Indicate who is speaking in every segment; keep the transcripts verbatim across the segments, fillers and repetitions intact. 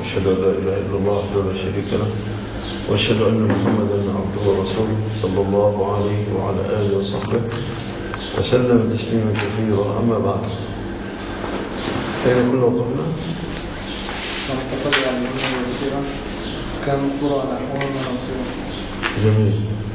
Speaker 1: وأشهد أن لا إله إلا الله وحده لا شريك له وأشهد أن محمدا عبده ورسوله صلى الله عليه وعلى آله وصحبه وسلم تسليما كثيرا. أما بعد، أين كنا وقفنا؟
Speaker 2: ونتقبل عن الأمة والسيرة كان القرى نحوها ونصيرا.
Speaker 1: جميل.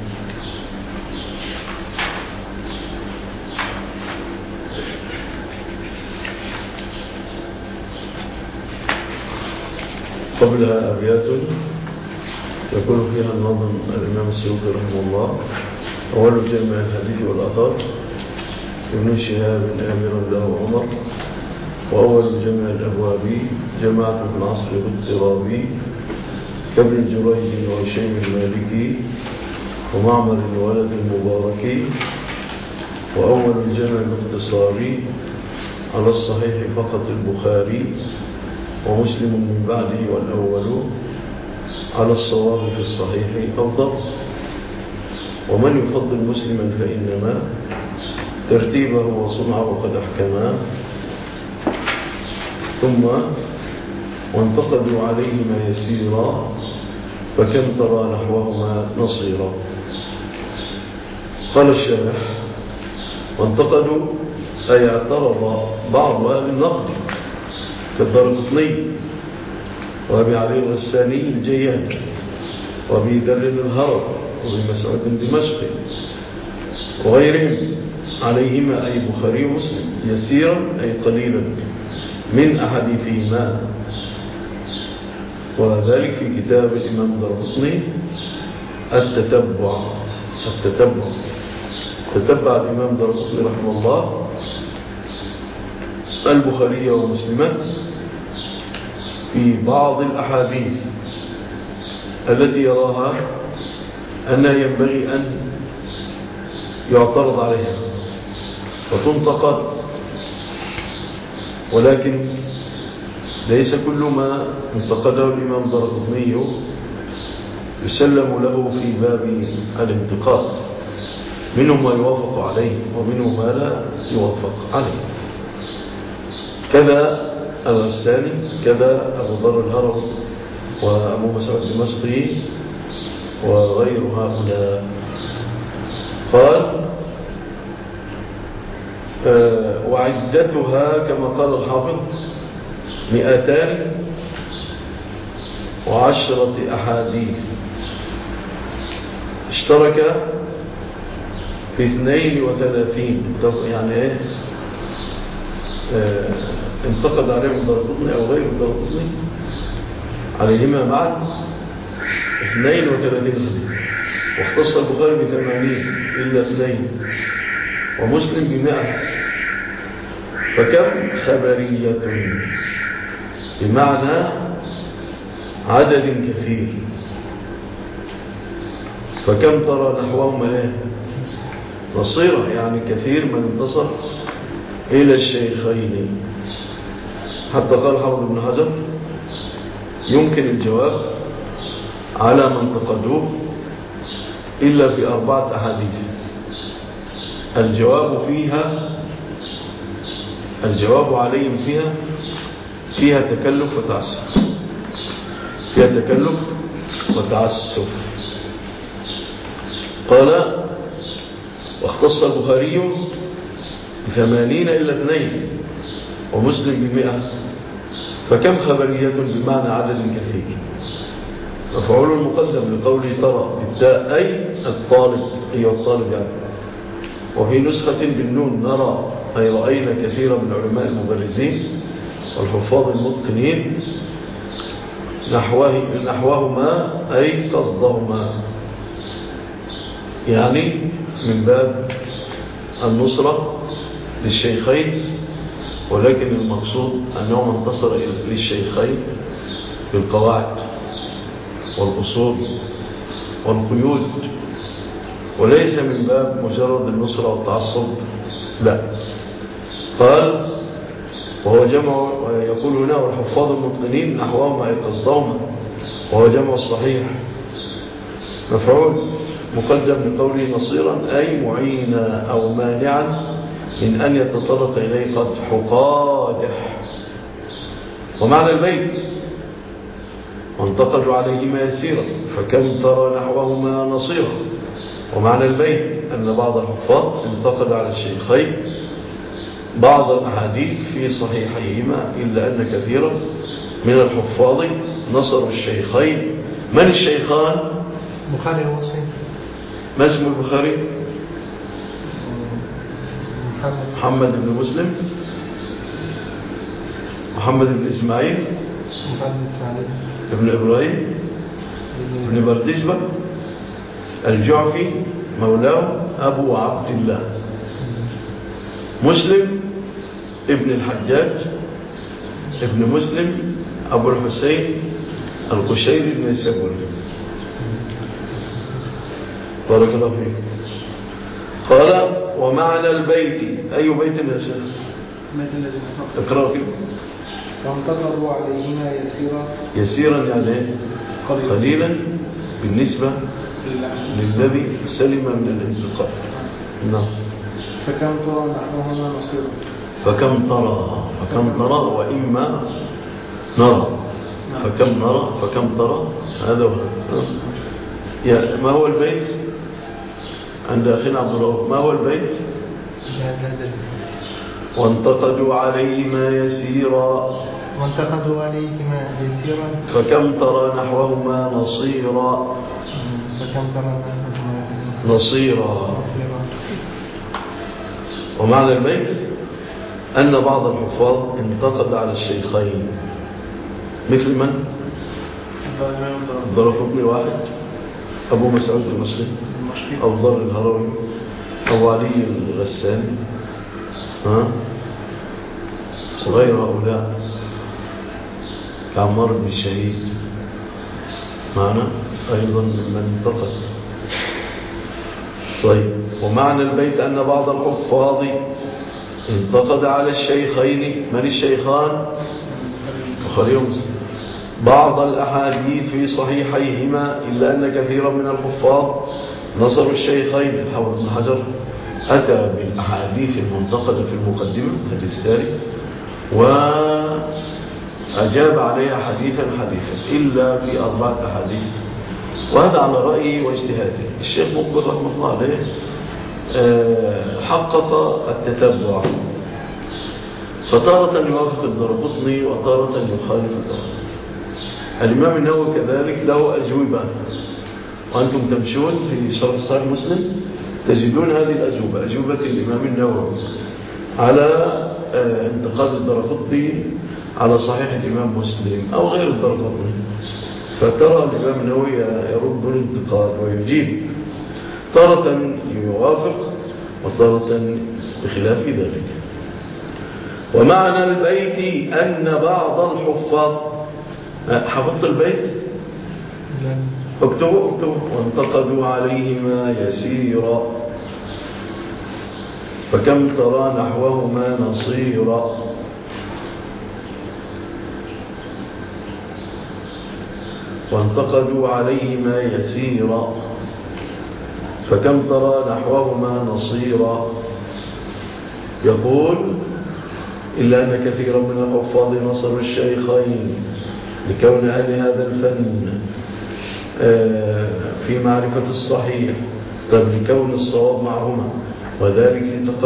Speaker 1: قبلها أبيات يقول فيها الناظم الإمام السيوطي رحمه الله: أول جامع الحديث والآثار ابن شهاب آمر له عمر، وأول جمع الأبواب جماعة في العصر باضطراب كابن جريج وهشيم المالكي ومعمر الولد المبارك، وأول الجمع باختصار على الصحيح فقط البخاري ومسلم من بعده، والأول على الصواب في الصحيح أفضل. ومن يفضل مسلما فإنما ترتيبه وصنعه قد أحكما، ثم وانتقدوا عليهما يسيرا فكم ترى نحوهما نصيرا. قال الشارح: وانتقدوا أي اعترض بعض أهل النقد كالدارقطني وأبي علي الغساني الجيان وأبي ذر الهرم وابن مسعود الدمشقي وغيرهم عليهما أي بخاري ومسلم يسيرا أي قليلا من أحاديثهما، وذلك في كتاب الإمام الدارقطني التتبع. التتبع تتبع الإمام الدارقطني رحمه الله البخاري ومسلما في بعض الأحاديث التي يراها أنها ينبغي أن يعترض عليها وتنتقد، ولكن ليس كل ما انتقده الإمام الدارقطني يسلم له في باب الانتقاد، منه ما يوافق عليه ومنه ما لا يوافق عليه. كذا الغساني، كذا أبو ذر الهرم وأبو مسعود الدمشقي وغير هؤلاء. قال: أه وعدتها كما قال الحافظ مئتان وعشرة أحاديث اشترك في اثنين وثلاثين. يعني ايه؟ أه انتقد عليهم الدارقطني أو غير الدارقطني عليهما معا اثنين وثلاثين حديث، واختص البخاري بثمانين إلا اثنين ومسلم بمئة، فكم خبرية بمعنى عدد كثير، فكم ترى نحوهما ايه نصيرا، يعني كثير من انتصر إلى الشيخين. حتى قال حافظ ابن حجر: يمكن الجواب على من انتقدوه إلا في أربعة أحاديث الجواب فيها الجواب عليهم فيها فيها تكلف وتعسف فيها تكلف وتعسف قال: واختص البخاري بثمانين إلا اثنين ومسلم بمئة، فكم خبرية بمعنى عدد كثير. مفعول مقدم لقوله ترى بالتاء أي الطالب، أي الطالب يعني. وفي نسخة بالنون نرى أي رأينا كثيرا من علماء المبرزين والحفاظ المتقنين نحوه نحوهما أي قصدهما، يعني من باب النصرة للشيخين، ولكن المقصود أنه انتصر للشيخين بالقواعد والأصول والقيود، وليس من باب مجرد النصرة والتعصب، لا. قال: وهو جمع، يقول هنا والحفاظ المتقنين نحوهما أي قصدهما، وهو جمع الصحيح مفعول مقدم لقوله نصيرا أي معينا أو مانعا من أن يتطرق إليه قدح قادح. ومعنى البيت وانتقدوا عليهما يسيرا فكم ترى نحوهما نصيرا. ومعنى البيت أن بعض الحفاظ انتقد على الشيخين بعض الأحاديث في صحيحيهما إلا أن كثيرا من الحفاظ نصروا الشيخين. من الشيخان؟
Speaker 2: البخاري ومسلم.
Speaker 1: ما اسم البخاري؟ محمد بن مسلم، محمد بن إسماعيل، ابن إبراهيم، ابن بردسبة الجعفي مولاه أبو عبد الله. مسلم ابن الحجاج ابن مسلم أبو الحسين القشيري بن السبوري. بارك الله فيك. قال ومعنى البيت أي بيت يا شيخ؟ اقرأ كده.
Speaker 2: وانتقدوا عليهما يسيرا
Speaker 1: يسيرا يعني قليلا بالنسبة للذي سلم من الانتقاد. نعم.
Speaker 2: فكم ترى نحوهما نصيرا
Speaker 1: فكم ترى فكم ترى وإما نرى فكم نرى فكم ترى هذا هو. يا ما هو البيت عند أخينا عبد الله؟ ما هو البيت؟ وانتقدوا عليهما يسيرا
Speaker 2: وانتقدوا عليهما يسيرا
Speaker 1: فكم ترى نحوهما نصيرا
Speaker 2: فكم ترى
Speaker 1: نصيرا. ومعنى البيت أن بعض الحفاظ انتقد على الشيخين مثل من؟ الدارقطني واحد، أبو مسعود المسلم، أو ضر الهروي، أو علي الغساني، ها وغير هؤلاء كعمار بن الشهيد معنا أيضا من انتقد. طيب ومعنى البيت أن بعض الحفاظ انتقد على الشيخين. من الشيخان؟ البخاري ومسلم بعض الأحاديث في صحيحيهما إلا أن كثيرا من الحفاظ نصروا الشيخين. الحافظ بن حجر أتى بالأحاديث المنتقدة في المقدمة في الساري وأجاب عليها حديثا حديثا إلا في أربعة أحاديث، وهذا على رأيه واجتهاده. الشيخ مقبل رحمه الله عليه حقق التتبع، فطارة يوافق الدارقطني وطارة يخالف الدارقطني. الإمام النووي كذلك له أجوبة، وأنتم تمشون في شرح صحيح مسلم تجدون هذه الأجوبة، أجوبة الإمام النووي على انتقاد الدارقطني على صحيح الإمام مسلم أو غير الدارقطني. فترى الإمام النووي يرد الانتقاد ويجيب، تارة يوافق وتارة بخلاف ذلك. ومعنى البيت أن بعض الحفاظ، حفظت البيت؟ اكتبوا اكتبوا وانتقدوا عليهما يسيرا فكم ترى نحوهما نصيرا. وانتقدوا عليهما يسيرا فكم ترى نحوهما نصيرا. يقول إلا أن كثيرا من الحفاظ نصروا الشيخين لكون أهل هذا الفن في معرفة الصحيح، طيب لكون الصواب معهما، وذلك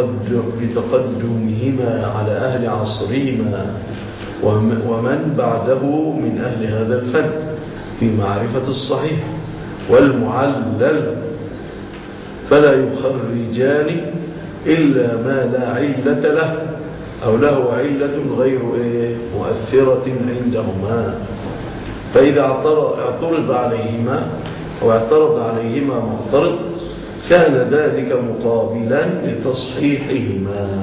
Speaker 1: لتقدمهما على أهل عصرهما ومن بعده من أهل هذا الفن في معرفة الصحيح والمعلل، فلا يخرجان إلا ما لا علة له أو له علة غير مؤثرة عندهما. فإذا اعترض عليهما أو اعترض عليهما معترض كان ذلك مقابلا لتصحيحهما.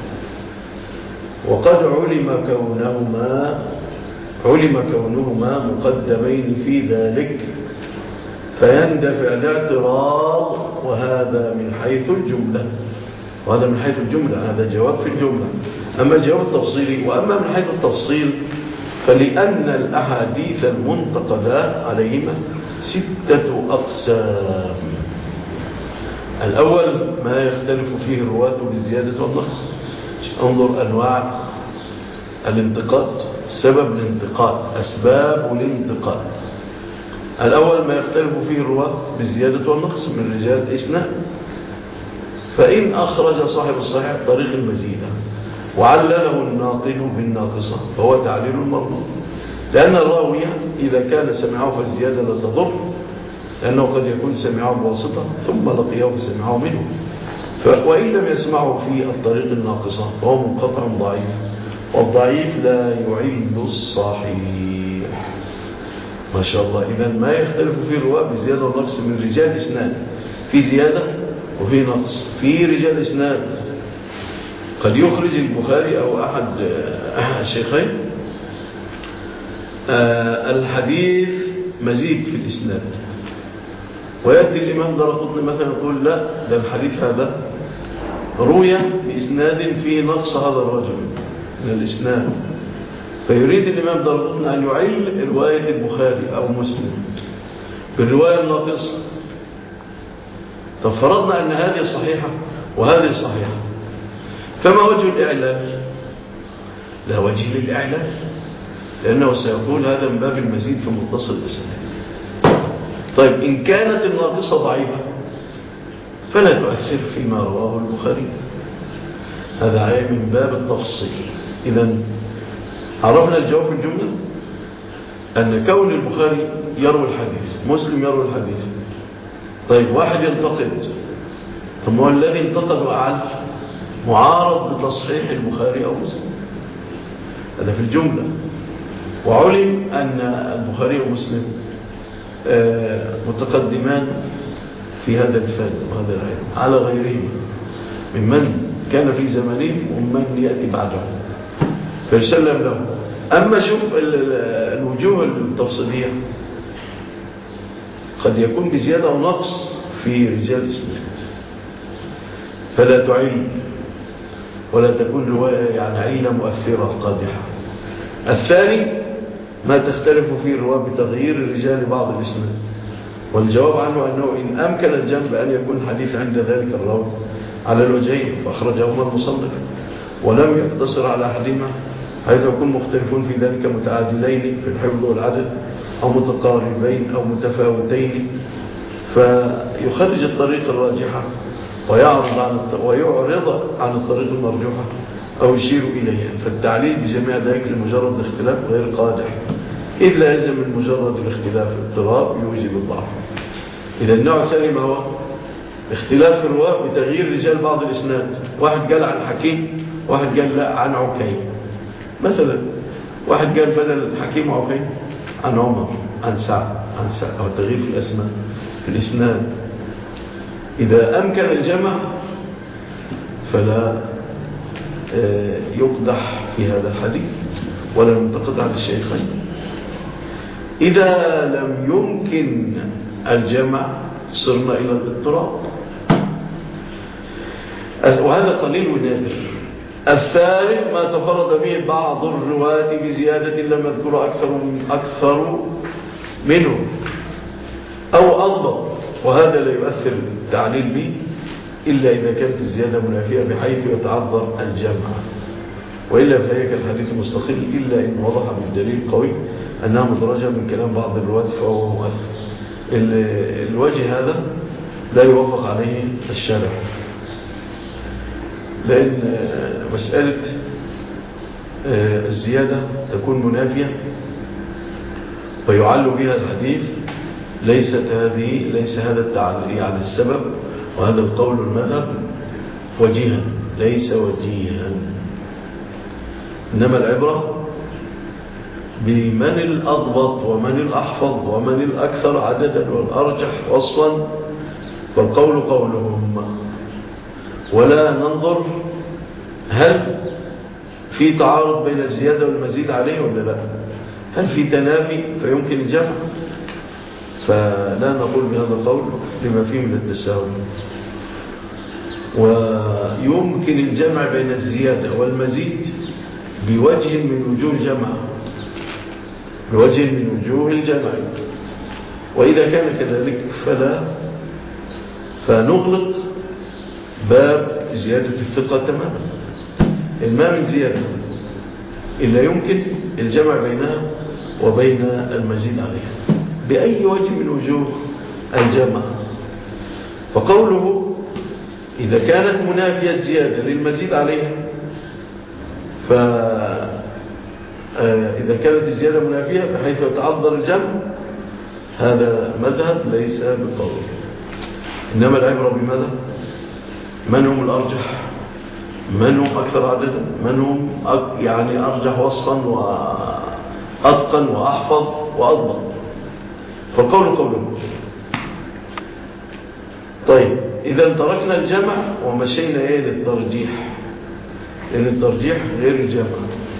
Speaker 1: وقد علم كونهما علم كونهما مقدمين في ذلك فيندفع الاعتراض، وهذا من حيث الجملة وهذا من حيث الجملة هذا جواب في الجملة. أما الجواب التفصيلي، وأما من حيث التفصيل فلأن الأحاديث المنتقدة عليهما ستة أقسام. الأول ما يختلف فيه الرواة بالزيادة والنقص، انظر أنواع الانتقاد سبب الانتقال، أسباب الانتقال. الأول ما يختلف فيه الرواة بالزيادة والنقص من رجال إسناد. فإن أخرج صاحب الصحيح طريق المزيدة وعلله الناقل بالناقصة فهو تعليل المرضى، لأن الراوي إذا كان سمعه فالزيادة لا تضر، لأنه قد يكون سمعه بواسطة ثم لقيه فسمعه منه، وإن لم يسمعه في الطريق الناقصة فهو منقطع ضعيف، والضعيف لا يعل الصحيح. ما شاء الله. إذن ما يختلف في الرواة بالزيادة والنقص من رجال إسناد، في زيادة وفي نقص. في رجال إسناد قد يخرج البخاري أو أحد الشيخين الحديث مزيد في الإسناد، ويأتي الإمام دارقطني مثلا يقول لا، ده الحديث هذا روي بإسناد فيه نقص هذا الرجل من الإسناد، فيريد الإمام دارقطني أن يعل رواية البخاري أو مسلم بالرواية الناقصة. ففرضنا أن هذه صحيحة وهذه صحيحة، فما وجه الإعلال؟ لا وجه للإعلال، لأنه سيقول هذا من باب المزيد في متصل الإسناد. طيب إن كانت الناقصة ضعيفة فلا تؤثر فيما رواه البخاري، هذا عام من باب التفصيل. إذن عرفنا الجواب في الجملة أن كون البخاري يروي الحديث، مسلم يروي الحديث. طيب واحد ينتقد، ثم هو الذي انتقد وأعلى معارض بتصحيح البخاري أو مسلم، هذا في الجملة. وعلم أن البخاري ومسلم متقدمان في هذا الفن وهذا العلم على غيرهم ممن كان في زمانهم ومن يأتي بعدهم، فيسلم له. أما شوف الوجوه التفصيلية قد يكون بزيادة أو نقص في رجال الإسناد، فلا تعين ولا تكون رواية يعني عينة مؤثرة قادحة. الثاني ما تختلف فيه الرواة بتغيير الرجال بعض الإسناد، والجواب عنه أنه إن أمكن الجمع بأن يكون حديث عند ذلك الراوي على الوجهين فأخرجهما المصنف ولم يقتصر على أحدهما، حيث يكون مختلفون في ذلك متعادلين في الحفظ والعدد أو متقاربين أو متفاوتين، فيخرج الطريق الراجحة ويعرض عن ويعرض عن الطريق المرجوحة أو يشير إليها. فالتعليل بجميع ذلك لمجرد الاختلاف غير قادح، إذ لا يلزم من مجرد الاختلاف اضطراب يوجب الضعف. إذا النوع الثاني ما هو اختلاف الرواة بتغيير رجال بعض الإسناد، واحد قال عن حكيم واحد قال لا عن عكيم مثلا، واحد قال بدل حكيم وعكيم عن عمر عن سعد عن سعد، أو التغيير في الأسماء في الإسناد. إذا أمكن الجمع فلا يقدح في هذا الحديث ولا ينتقد على الشيخين. إذا لم يمكن الجمع صرنا إلى الاضطراب، وهذا قليل ونادر. الثالث ما تفرد به بعض الرواة بزيادة لم يذكر أكثر من أكثر منه أو أضبط، وهذا لا يؤثر التعليل به إلا إذا كانت الزيادة منافية بحيث يتعذر الجمع، وإلا فهي كالحديث مستقل إلا إن وضح بالدليل قوي أنها مدرجة من كلام بعض الرواة فهو مؤثر. الوجه هذا لا يوافق عليه الشارع، لأن مسألة الزيادة تكون منافية ويعل بها الحديث، ليست هذه ليس هذا التعليل على السبب، وهذا القول المذهب وجيها ليس وجيها، إنما العبرة بمن الأضبط ومن الأحفظ ومن الأكثر عددا والأرجح وصفا، والقول قولهم، ولا ننظر هل في تعارض بين الزيادة والمزيد عليه ولا لا، هل في تنافي فيمكن الجمع، فلا نقول بهذا القول لما فيه من التساوي. ويمكن الجمع بين الزيادة والمزيد بوجه من وجوه الجمع، بوجه من وجوه الجمع، وإذا كان كذلك فلا فنغلق باب زيادة الثقة تماما. ما من زيادة إلا يمكن الجمع بينها وبين المزيد عليها بأي وجه من وجوه الجمع. فقوله إذا كانت منافية الزيادة للمزيد عليها، فإذا كانت الزيادة منافية بحيث يتعذر الجمع، هذا مذهب ليس بالقول، إنما العبرة بماذا؟ من هم الأرجح، من هم أكثر عددا، من هم يعني أرجح وصفا وأتقن وأحفظ وأضبط. فالقول قوله. طيب إذا تركنا الجمع ومشينا إيه للترجيح، لأن الترجيح غير الجمع.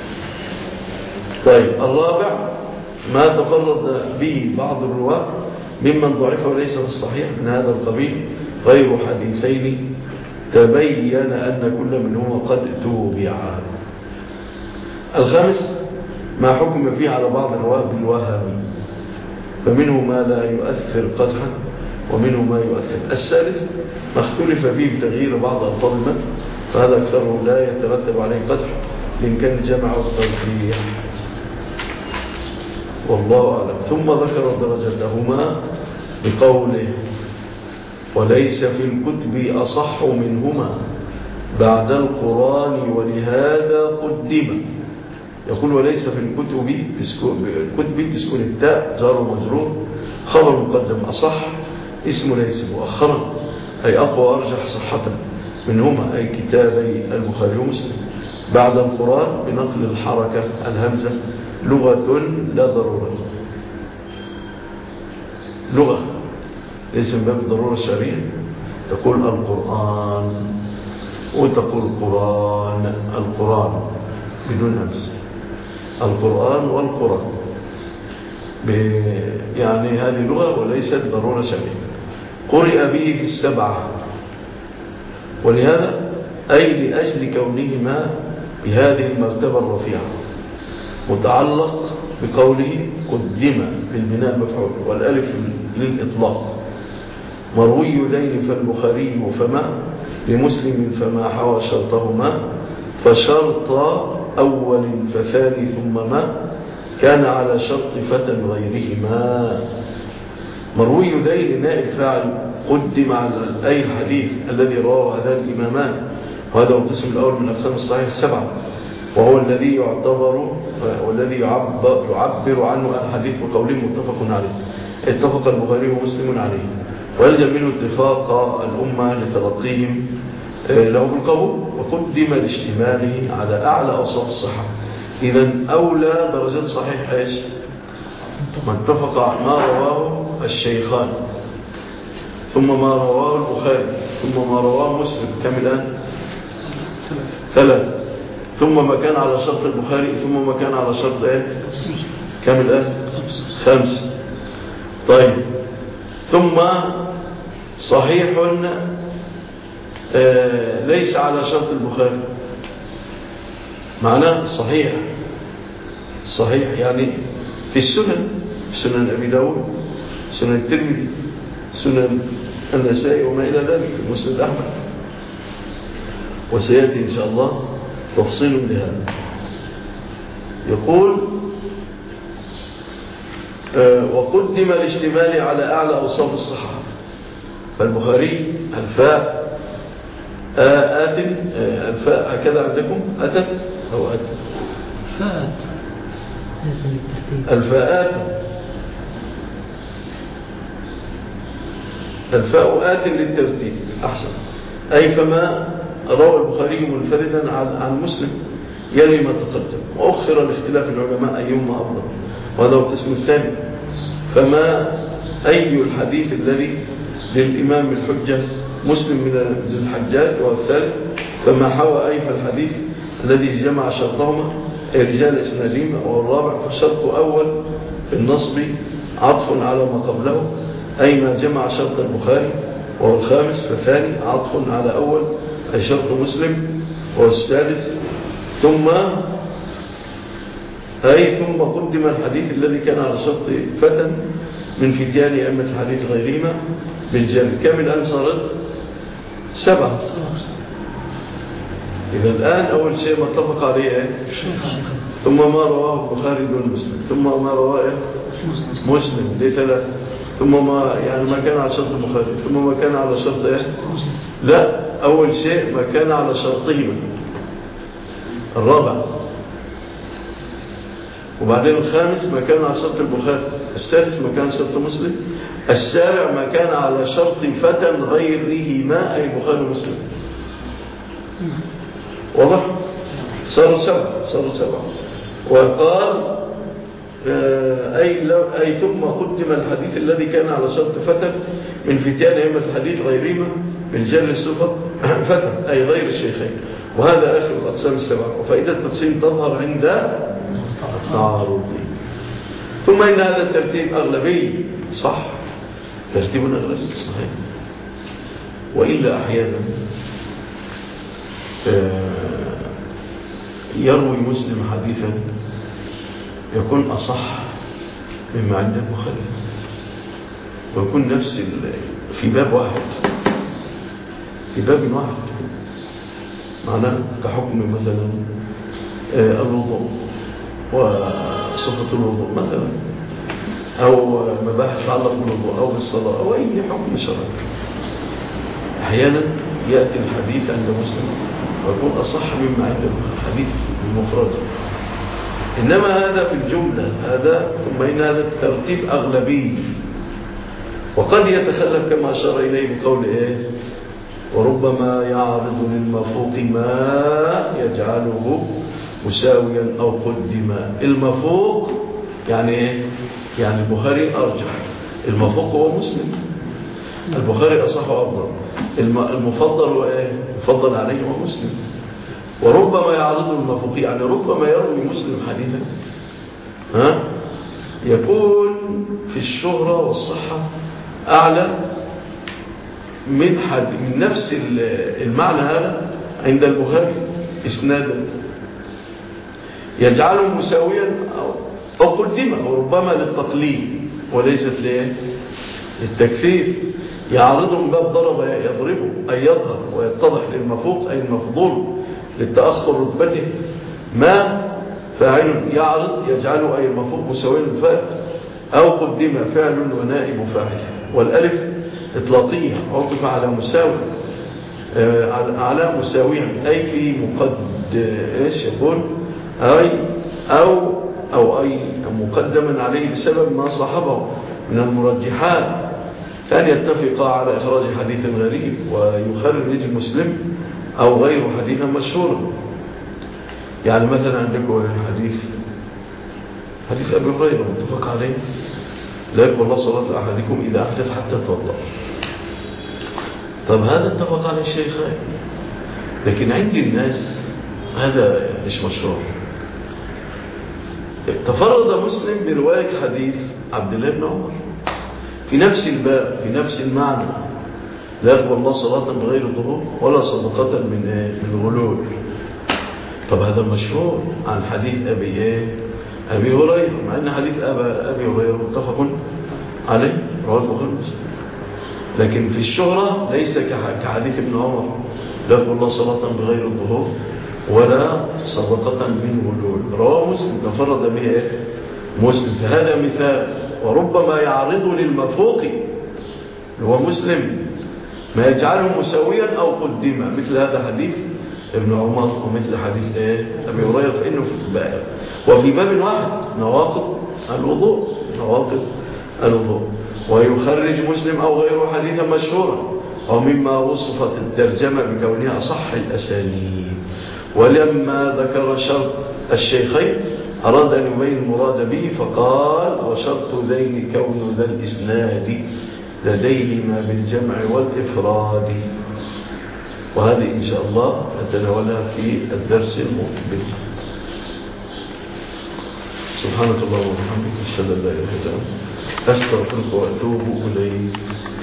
Speaker 1: طيب الرابع ما تفرد به بعض الرواة ممن ضعف وليس في الصحيح من هذا القبيل غير حديثين تبين أن كل منهما قد توبع. الخامس ما حكم فيه على بعض الرواة بالوهم، فمنه ما لا يؤثر قدحا ومنه ما يؤثر. الثالث ما اختلف فيه بتغيير بعض ألفاظ المتن، فهذا أكثره لا يترتب عليه قدح إن كان الجمع والترجيح، والله أعلم. ثم ذكر درجتهما بقوله وليس في الكتب أصح منهما بعد القرآن ولهذا قدم. يقول وليس في الكتب الكتب تسكن التاء جار ومجرور خبر مقدم، أصح اسم ليس مؤخرا أي أقوى وأرجح صحة منهما أي كتابي البخاري ومسلم بعد القرآن بنقل الحركة الهمزة لغة لا ضرورة، لغة ليس من باب الضرورة الشرعية. تقول القرآن وتقول القرآن، القرآن بدون همز، القرآن والقرآن، يعني هذه لغة وليست ضرورة شرعية. قرئ به في السبعة، ولهذا أي لأجل كونهما بهذه المرتبة الرفيعة متعلق بقوله قدم بالبناء المفعول والألف للإطلاق. مروي دين فالبخاري فما لمسلم فما حوى شرطهما فشرط أول فثاني ثم ما كان على شرط فتى غيرهما. مروي دين نائب فاعل قدم على أي الحديث الذي رواه هذان الإمامان، وهذا هو القسم الأول من أقسام الصحيح السبعة، وهو الذي يعتبر والذي يعبر, يعبر عنه الحديث بقوله متفق عليه، اتفق البخاري ومسلم عليه، ويلزم منه اتفاق الأمة لتلقيهم له بالقبول، وقدم لاشتماله على أعلى أوصاف الصحة. إذا أولى درجات صحيح إيش؟ ما اتفق ما رواه الشيخان، ثم ما رواه البخاري، ثم ما رواه مسلم، كم الآن؟ ثلاث، ثم ما كان على شرط البخاري، ثم ما كان على شرط ايه؟ كم الآن؟ خمسة. طيب ثم صحيح آه ليس على شرط البخاري، معناه صحيح صحيح يعني في السنن، سنن أبي داود، سنن الترمذي، سنن النسائي وما إلى ذلك، مسند أحمد، وسيأتي إن شاء الله تفصيل لهذا. يقول آه وقدم الاشتمال على أعلى أوصاف الصحة، فالبخاري الفاء آت آه الفاء هكذا عندكم أتت أو أتت
Speaker 3: فاءت
Speaker 1: الفاءات الفاء آت للترتيب أحسن، أي فما روى البخاري منفردا عن, عن مسلم يلي ما تقدم، وأخر لاختلاف العلماء أيهما أفضل، وهذا هو القسم الثاني. فما أي الحديث الذي للإمام الحجة مسلم من الحجاج، والثالث فما حوى أي الحديث الذي جمع شرطهما رجال إسنادهما، والرابع فالشرط أول في النصب عطف على ما قبله أي ما جمع شرط البخاري، وهو الخامس فثاني عطف على أول أي شرط مسلم، والسادس ثم أي ثم قدم الحديث الذي كان على شرط فتى من فتيان أئمة الحديث غيرهما بالجمع. كم الآن صارت؟ سبعة. إذا الآن أول شيء ما اتفق عليه ثم ما رواه البخاري دون مسلم، ثم ما رواه مسلم، دي ثلاث، ثم ما يعني ما كان على شرط البخاري، ثم ما كان على شرط ايه؟ لا، أول شيء ما كان على شرطهما، الرابع، وبعدين الخامس ما كان على شرط البخاري، السادس ما كان على شرط مسلم، السابع ما كان على شرط فتى غيرهما أي البخاري ومسلم. واضح؟ صاروا سبعة، صاروا سبعة. وقال أي, لو أي ثم قدم الحديث الذي كان على شرط فتى من فتيان أئمة الحديث غيرهما بالجر الصفة فتى أي غير الشيخين. وهذا آخر الأقسام السبعة. وفائدة التقسيم تظهر عند التعارض. ثم إن هذا الترتيب أغلبي، صح، ترتيب أغلبي صحيح، وإلا أحيانا يروي مسلم حديثا يكون أصح مما عند البخاري، ويكون نفس في باب واحد، في باب واحد، معناه كحكم مثلا الوضوء وصفة الوضوء مثلا، أو مباحث تعلق بالوضوء أو بالصلاة أو أي حكم شرعي. أحيانا يأتي الحديث عند مسلم ويكون أصح مما عند الحديث المفرد. إنما هذا في الجملة، هذا ثم إن هذا الترتيب أغلبي، وقد يتخلف كما أشار إليه بقول إيه وربما يعرض للمفوق ما يجعله مساويا أو قدما. المفوق يعني إيه؟ يعني البخاري أرجح، المفوق هو مسلم، البخاري أصح وأفضل، المفضل هو إيه؟ المفضل عليه هو مسلم. وربما يعرض المفوق يعني ربما يروي مسلم حديثا ها يكون في الشهرة والصحة أعلى من حد من نفس المعنى هذا عند البخاري إسنادا، يجعله مساويا أو قدمه، وربما للتقليل وليست للتكثير. يعرضه من باب ضرب يضربه أي يظهر ويتضح للمفوق أي المفضول للتأخر رتبته ما فاعل يعرض يجعله أي المفوق مساويا للفاعل أو قدم فعل ونائب فاعل. والألف إطلاقية عطف على مساوي آه على مساويا أي في مقد إيش يقول أي أو أو أي مقدما عليه بسبب ما صاحبه من المرجحات، فأن يتفق على إخراج حديث غريب ويخرج مسلم أو غير حديثا مشهورا. يعني مثلا عندكم حديث حديث أبي هريرة متفق عليه لا يقبل الله صلاة أحدكم إذا أحدث حتى يتوضأ. طب هذا اتفق عليه الشيخين، لكن عند الناس هذا مش مشهور. تفرد مسلم برواية حديث عبد الله بن عمر في نفس الباب في نفس المعنى لا يقبل الله صلاة بغير طهور ولا صدقة من من غلول. طب هذا مشهور عن حديث أبي أبي هريرة، مع أن حديث أبي هريرة متفق عليه رواه البخاري ومسلم، لكن في الشهرة ليس كحديث ابن عمر لا يقبل الله صلاة بغير طهور ولا صدقة من غلول، رواه مسلم تفرد به مسلم. فهذا مثال. وربما يعرض للمفوق هو مسلم ما يجعله مساويا أو قدما، مثل هذا حديث ابن عمر ومثل حديث ايه أبي هريرة، فإنه في باب وفي باب واحد نواقض الوضوء نواقض الوضوء. ويخرج مسلم أو غيره حديثا مشهورا ومما وصفت الترجمة بكونها أصح الأسانيد. ولما ذكر شرط الشيخين أراد أن يبين المراد به فقال وشرط ذين كون ذا الإسناد لديهما بالجمع والإفراد. وهذه إن شاء الله نتناولها في الدرس المقبل. سبحانك اللهم وبحمدك أشهد أن لا إله إلا أنت أستغفرك وأتوب إليك.